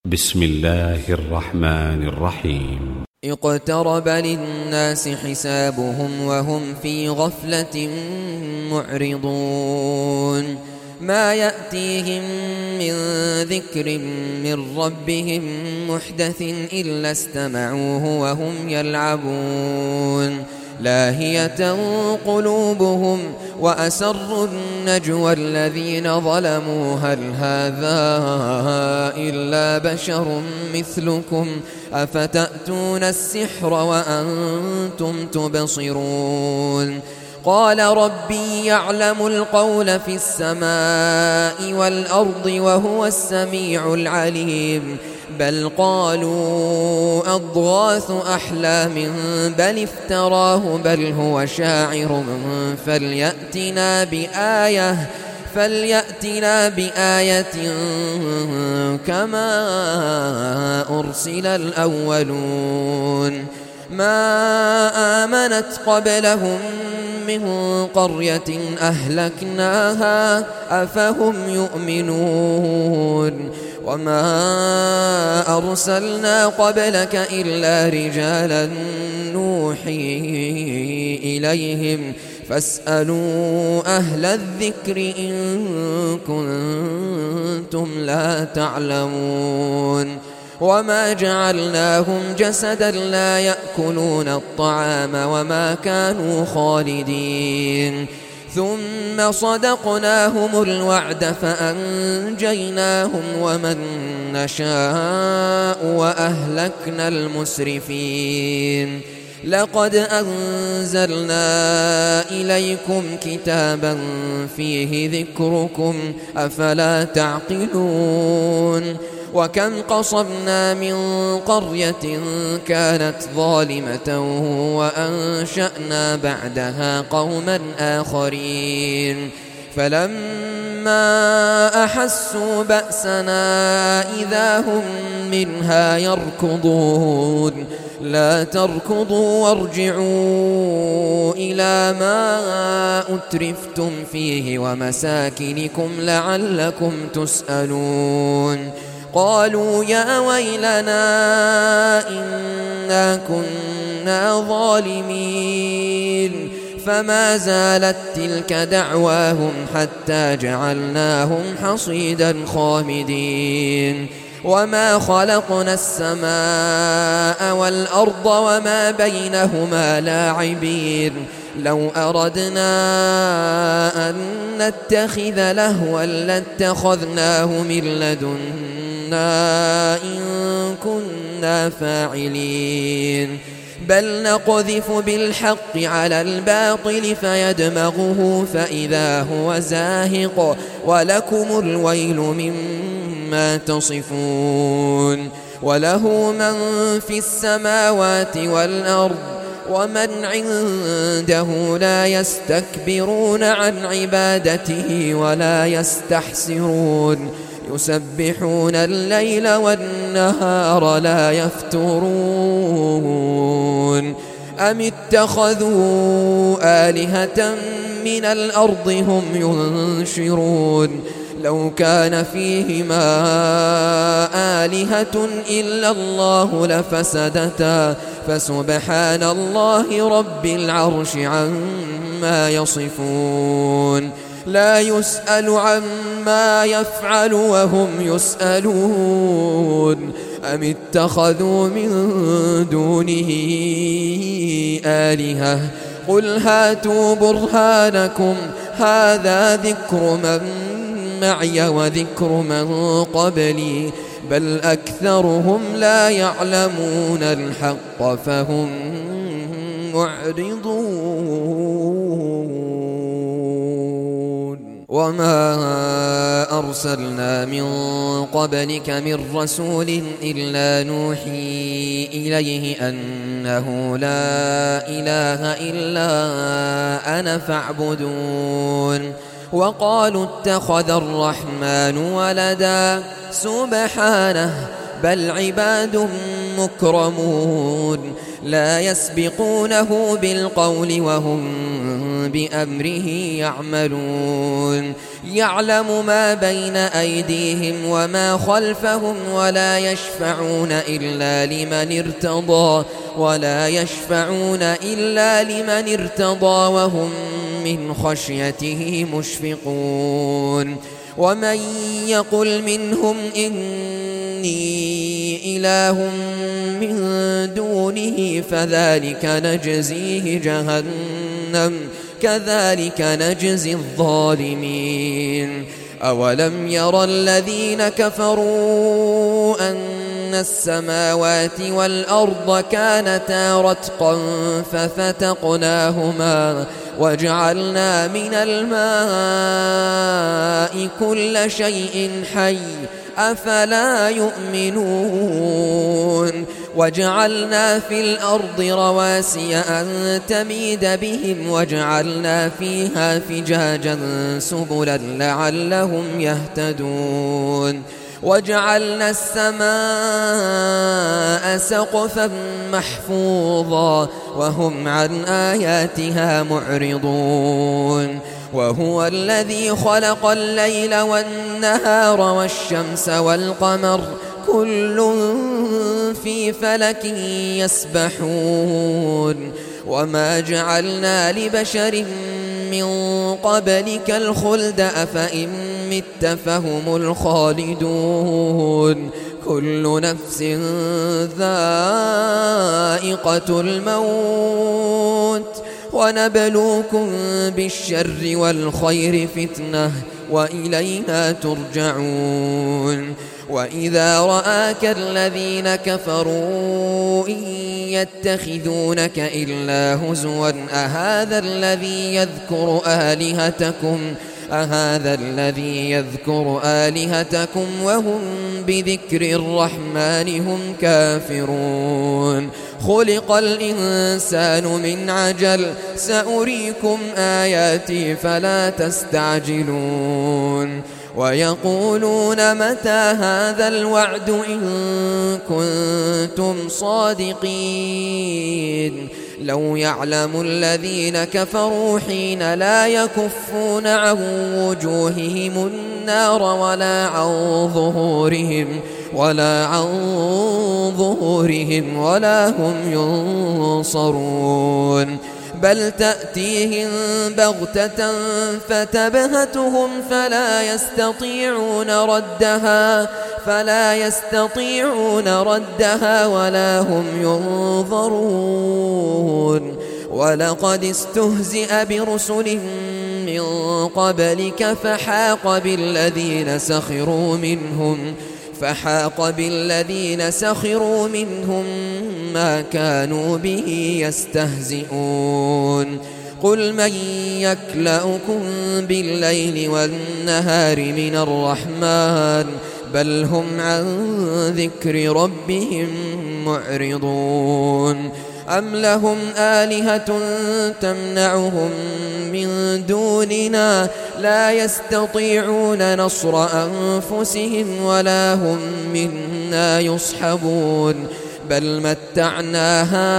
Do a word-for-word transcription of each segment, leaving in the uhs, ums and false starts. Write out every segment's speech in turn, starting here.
بسم الله الرحمن الرحيم. اقترب للناس حسابهم وهم في غفلة معرضون ما يأتيهم من ذكر من ربهم محدث إلا استمعوه وهم يلعبون لاهية قلوبهم وأسروا النجوى الذين ظلموا هل هذا إلا بشر مثلكم أفتأتون السحر وأنتم تبصرون قال ربي يعلم القول في السماء والأرض وهو السميع العليم بل قالوا أضغاث أحلام بل افتراه بل هو شاعر فليأتنا بآية فليأتنا بآية كما أرسل الأولون ما آمنت قبلهم من قرية أهلكناها أفهم يؤمنون وما أرسلنا قبلك إلا رجالا نوحي إليهم فاسألوا أهل الذكر إن كنتم لا تعلمون وما جعلناهم جسدا لا يأكلون الطعام وما كانوا خالدين ثم صدقناهم الوعد فأنجيناهم ومن نشاء وأهلكنا المسرفين لقد أنزلنا إليكم كتابا فيه ذكركم أفلا تعقلون وكم قصمنا من قرية كانت ظالمة وأنشأنا بعدها قوما آخرين فلما أحسوا بأسنا إذا هم منها يركضون لا تركضوا وارجعوا إلى ما أترفتم فيه ومساكنكم لعلكم تسألون قالوا يا ويلنا إنا كنا ظالمين فما زالت تلك دعواهم حتى جعلناهم حصيدا خامدين وما خلقنا السماء والأرض وما بينهما لاعبين لو أردنا أن نتخذ لهوا لاتخذناه من لدنا إن كنا فاعلين بل نقذف بالحق على الباطل فيدمغه فإذا هو زاهق ولكم الويل مما تصفون وله من في السماوات والأرض ومن عنده لا يستكبرون عن عبادته ولا يستحسرون يسبحون الليل والنهار لا يفترون أم اتخذوا آلهة من الأرض هم ينشرون لو كان فيهما آلهة إلا الله لفسدتا فسبحان الله رب العرش عما يصفون لا يسأل عما يفعل وهم يسألون أم اتخذوا من دونه آلهة قل هاتوا برهانكم هذا ذكر من معي وذكر من قبلي بل أكثرهم لا يعلمون الحق فهم معرضون وما أرسلنا من قبلك من رسول إلا نوحي إليه أنه لا إله إلا أنا فاعبدون وقالوا اتخذ الرحمن ولدا سبحانه بل عباد مكرمون لا يسبقونه بالقول وهم بأمره يعملون يعلم ما بين أيديهم وما خلفهم ولا يشفعون إلا لمن ارتضى ولا يشفعون إلا لمن ارتضى وهم من خشيته مشفقون ومن يقل منهم إني إله من دونه فذلك نجزيه جهنم كذلك نجزي الظالمين أولم ير الذين كفروا أن السماوات والأرض كانتا رتقا ففتقناهما وجعلنا من الماء كل شيء حي أفلا يؤمنون وجعلنا في الأرض رواسي أن تميد بهم وجعلنا فيها فجاجا سبلا لعلهم يهتدون وجعلنا السماء سقفا محفوظا وهم عن آياتها معرضون وهو الذي خلق الليل والنهار والشمس والقمر كل في فلك يسبحون وما جعلنا لبشر من قبلك الخلد أفإن مت فهم الخالدون كل نفس ذائقة الموت ونبلوكم بالشر والخير فتنة وإلينا ترجعون وإذا رآك الذين كفروا إن يتخذونك إلا هزوا أهذا الذي يذكر آلهتكم أهذا الذي يذكر آلهتكم وهم بذكر الرحمن هم كافرون خلق الإنسان من عجل سأريكم آياتي فلا تستعجلون ويقولون متى هذا الوعد إن كنتم صادقين لو يعلم الذين كفروا حين لا يكفون عن وجوههم النار ولا عن ظهورهم ولا عن ظهورهم ولا هم ينصرون بل تأتيهم بغتة فتبهتهم فلا يستطيعون ردها فلا يستطيعون ردها ولا هم ينظرون ولقد استهزئ برسل من قبلك فحاق بالذين سخروا منهم فحاق بالذين سخروا منهم ما كانوا به يستهزئون قل من يكلؤكم بالليل والنهار من الرحمن بل هم عن ذكر ربهم معرضون أم لهم آلهة تمنعهم من دوننا لا يستطيعون نصر أنفسهم ولا هم منا يصحبون بل متعنا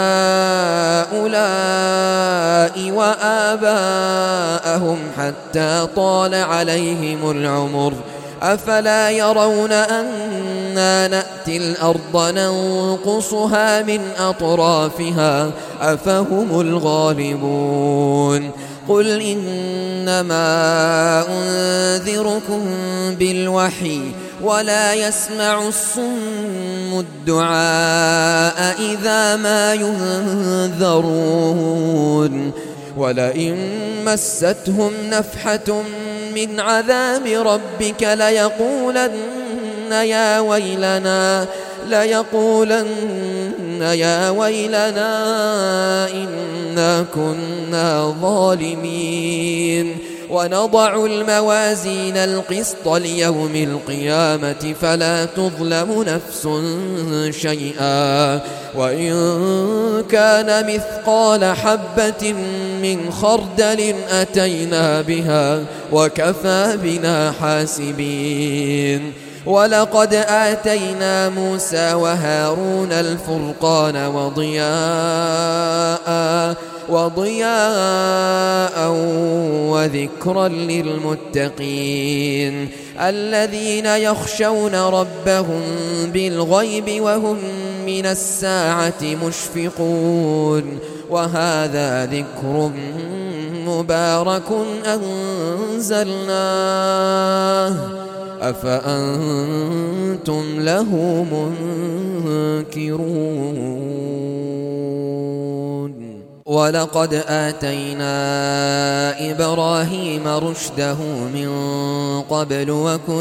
هؤلاء وآباءهم حتى طال عليهم العمر أفلا يرون أنا نأتي الأرض ننقصها من أطرافها أفهم الغالبون قل إنما أنذركم بالوحي ولا يسمع الصم الدعاء إذا ما ينذرون ولئن مستهم نفحة من عذاب ربك ليقولن يا ويلنا ليقولن يا ويلنا إنا كنا ظالمين ونضع الموازين القسط ليوم القيامة فلا تظلم نفس شيئا وإن كان مثقال حبة من خردل أتينا بها وكفى بنا حاسبين ولقد آتينا موسى وهارون الفرقان وضياء وضياء وذكرا للمتقين الذين يخشون ربهم بالغيب وهم من الساعة مشفقون وهذا ذكر مبارك أنزلناه أفأنتم له منكرون ولقد آتينا إبراهيم رشده من قبل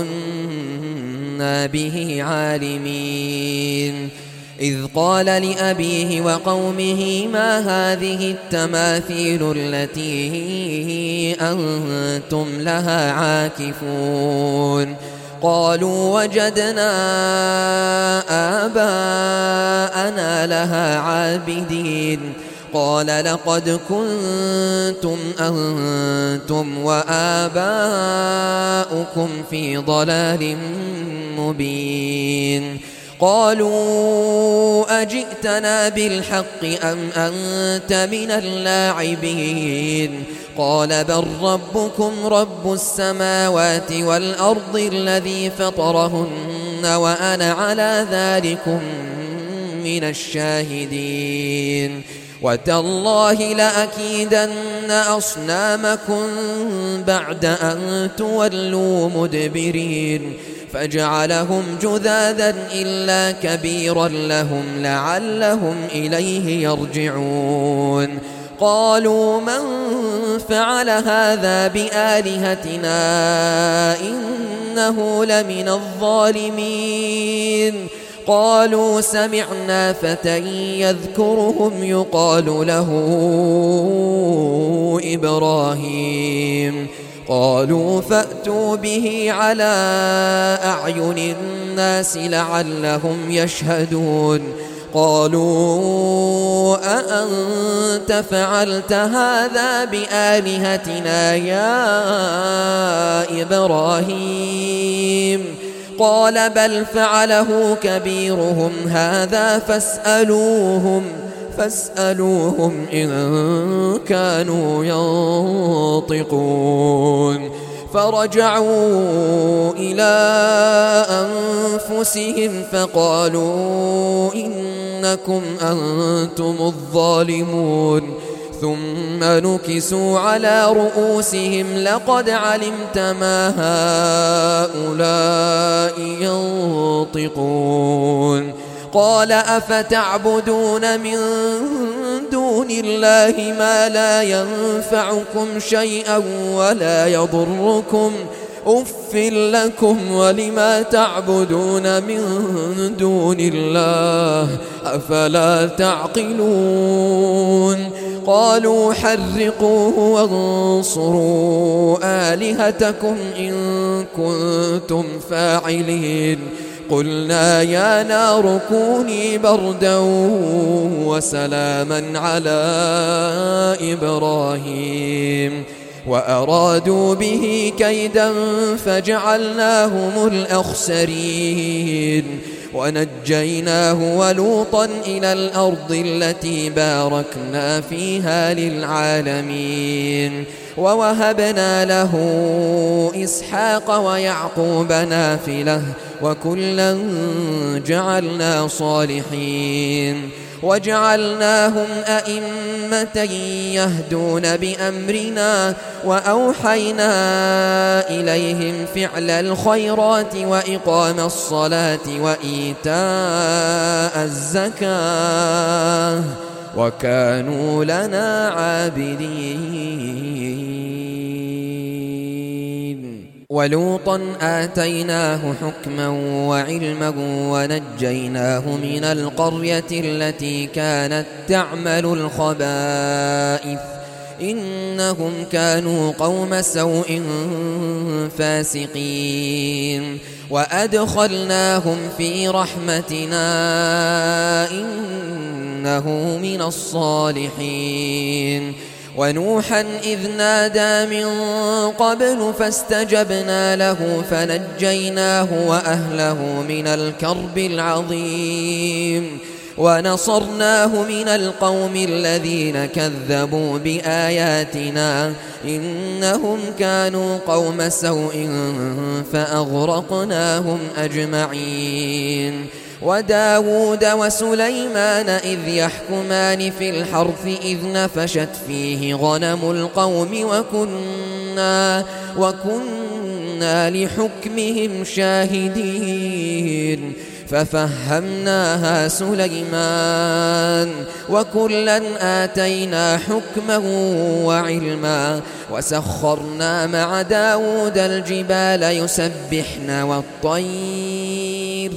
وكنا به عالمين إذ قال لأبيه وقومه ما هذه التماثيل التي أنتم لها عاكفون قالوا وجدنا آباءنا لها عابدين قال لقد كنتم أنتم وآباؤكم في ضلال مبين قالوا أجئتنا بالحق أم أنت من اللاعبين قال بل ربكم رب السماوات والأرض الذي فطرهن وأنا على ذلكم من الشاهدين وتالله لأكيدن أصنامكم بعد أن تولوا مدبرين فجعلهم جذاذا إلا كبيرا لهم لعلهم إليه يرجعون قالوا من فعل هذا بآلهتنا إنه لمن الظالمين قالوا سمعنا فتى يذكرهم يقال له إبراهيم قالوا فأتوا به على أعين الناس لعلهم يشهدون قالوا أأنت فعلت هذا بآلهتنا يا إبراهيم قال بل فعله كبيرهم هذا فاسألوهم فاسألوهم إن كانوا ينطقون فرجعوا إلى أنفسهم فقالوا إنكم أنتم الظالمون ثم نكسوا على رؤوسهم لقد علمت ما هؤلاء ينطقون قال أفتعبدون من دون الله ما لا ينفعكم شيئا ولا يضركم أف لكم ولما تعبدون من دون الله أفلا تعقلون قالوا حرقوه وانصروا آلهتكم إن كنتم فاعلين قلنا يا نار كوني بردا وسلاما على إبراهيم وأرادوا به كيدا فجعلناهم الأخسرين ونجيناه ولوطا إلى الأرض التي باركنا فيها للعالمين ووهبنا له إسحاق ويعقوب نافلة وكلا جعلنا صالحين وجعلناهم أئمة يهدون بأمرنا وأوحينا إليهم فعل الخيرات وإقام الصلاة وإيتاء الزكاة وكانوا لنا عابدين ولوطا آتيناه حكما وعلما ونجيناه من القرية التي كانت تعمل الخبائث إنهم كانوا قوم سوء فاسقين وأدخلناهم في رحمتنا إنه من الصالحين ونوحا إذ نادى من قبل فاستجبنا له فنجيناه وأهله من الكرب العظيم ونصرناه من القوم الذين كذبوا بآياتنا إنهم كانوا قوم سوء فأغرقناهم أجمعين. وداود وسليمان إذ يحكمان في الحرث إذ نفشت فيه غنم القوم وكنا, وكنا لحكمهم شاهدين ففهمناها سليمان وكلا آتينا حكما وعلما وسخرنا مع داود الجبال يسبحن والطير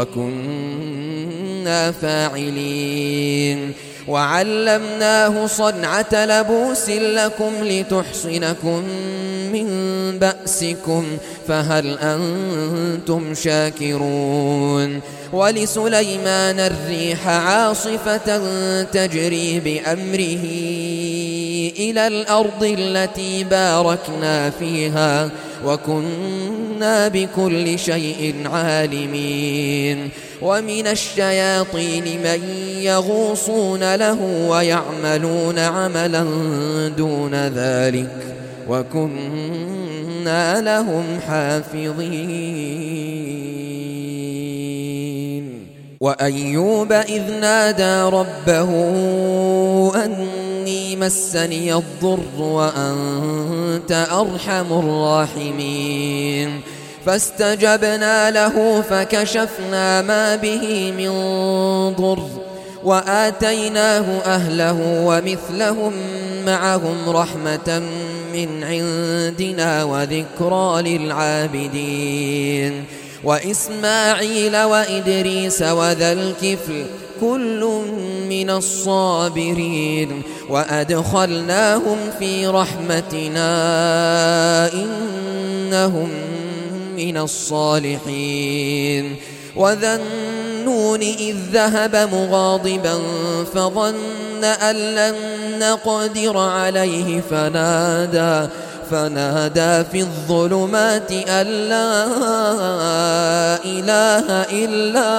وكنا فاعلين. وعلمناه صنعة لبوس لكم لتحصنكم من بأسكم فهل أنتم شاكرون. ولسليمان الريح عاصفة تجري بأمره إلى الأرض التي باركنا فيها وكنا بكل شيء عالمين. ومن الشياطين من يغوصون له ويعملون عملا دون ذلك وكنا لهم حافظين. وأيوب إذ نادى ربه أني مسني الضر وأنت أرحم الراحمين فاستجبنا له فكشفنا ما به من ضر وآتيناه أهله ومثلهم معهم رحمة من عندنا وذكرى للعابدين. وإسماعيل وإدريس وذا الكفل كل من الصابرين وأدخلناهم في رحمتنا إنهم من الصالحين. وذا النون إذ ذهب مغاضبا فظن أن لن نقدر عليه فنادى فنادى في الظلمات أن لا إله إلا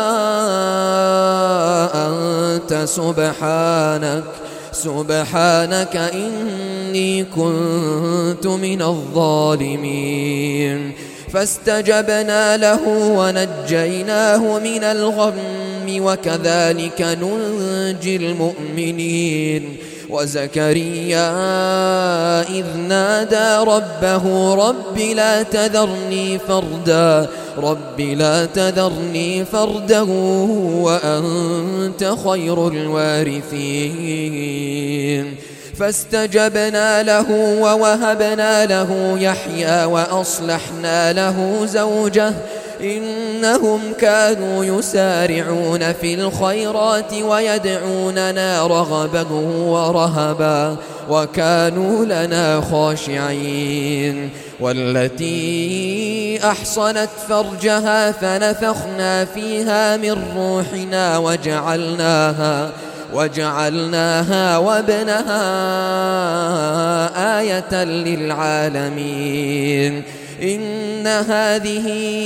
أنت سبحانك سبحانك إني كنت من الظالمين. فاستجبنا له ونجيناه من الغم وكذلك ننجي المؤمنين. وزكريا إذ نادى ربه رب لا تذرني فردا رب لا تذرني فردا وأنت خير الوارثين. فاستجبنا له ووهبنا له يحيى وأصلحنا له زوجه إنهم كانوا يسارعون في الخيرات ويدعوننا رغبا ورهبا وكانوا لنا خاشعين. والتي أحصنت فرجها فنفخنا فيها من روحنا وجعلناها وجعلناها وابنها آية للعالمين. إن هذه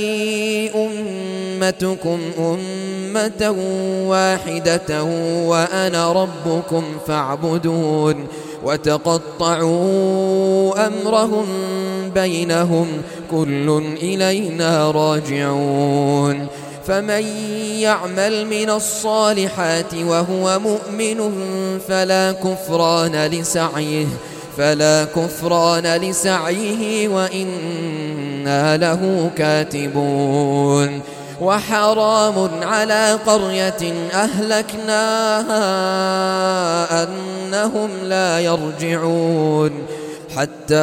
أمتكم أمة واحدة وأنا ربكم فاعبدون. وتقطعوا أمرهم بينهم كل إلينا راجعون. فمن يعمل من الصالحات وهو مؤمن فلا كفران لسعيه فلا كفران لسعيه وإنا له كاتبون. وحرام على قرية أهلكناها أنهم لا يرجعون حتى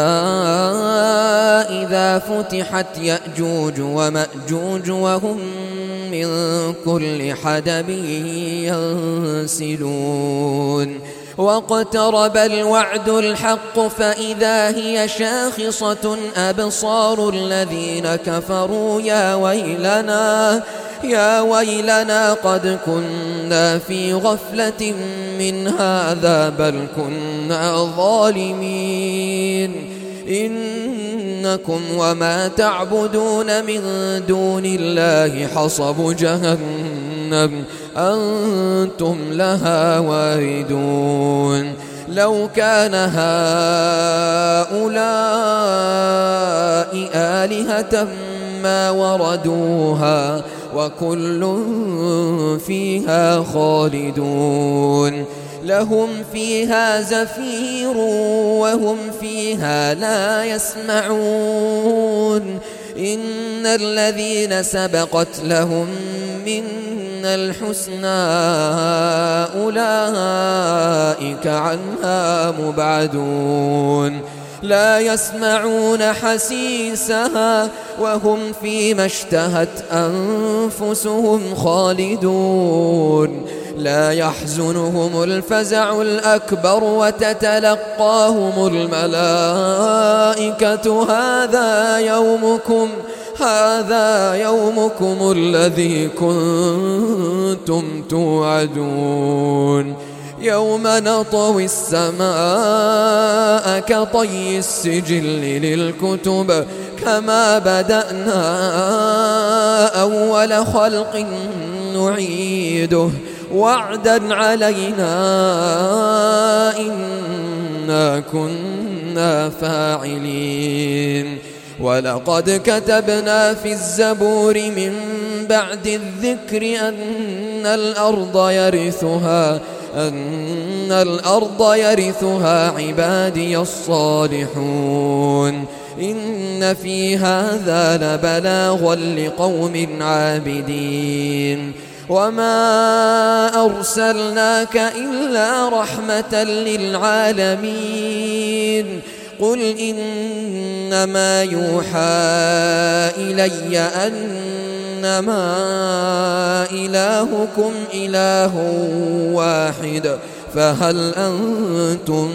إذا فتحت يأجوج ومأجوج وهم من كل حدب ينسلون. واقترب الوعد الحق فإذا هي شاخصة أبصار الذين كفروا يا ويلنا يا ويلنا قد كنا في غفلة من هذا بل كنا ظالمين إنكم وما تعبدون من دون الله حصب جهنم أنتم لها واردون لو كان هؤلاء آلهة ما وردوها وكل فيها خالدون لهم فيها زفير وهم فيها لا يسمعون إن الذين سبقت لهم منا الحسنى أولئك عنها مبعدون لا يسمعون حسيسها وهم فيما اشتهت أنفسهم خالدون لا يحزنهم الفزع الأكبر وتتلقاهم الملائكة هذا يومكم هذا يومكم الذي كنتم توعدون يوم نطوي السماء كطي السجل للكتب كما بدأنا أول خلق نعيده وعدا علينا إنا كنا فاعلين ولقد كتبنا في الزبور من بعد الذكر أن الأرض يرثها أن الأرض يرثها عبادي الصالحون إن في هذا لبلاغا لقوم عابدين وما أرسلناك إلا رحمة للعالمين قل إنما يوحى إلي أنما إلهكم إله واحد فهل أنتم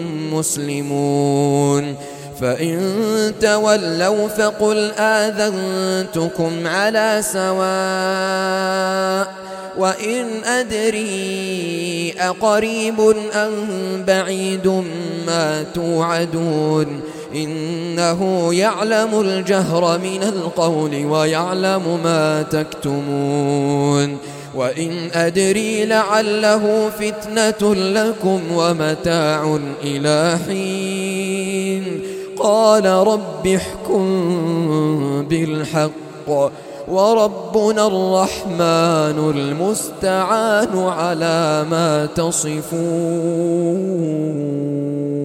مسلمون فإن تولوا فقل آذنتكم على سواء وإن أدري أقريب أم بعيد ما توعدون إنه يعلم الجهر من القول ويعلم ما تكتمون وإن أدري لعله فتنة لكم ومتاع إلى حين قال رب احكم بالحق وربنا الرحمن المستعان على ما تصفون.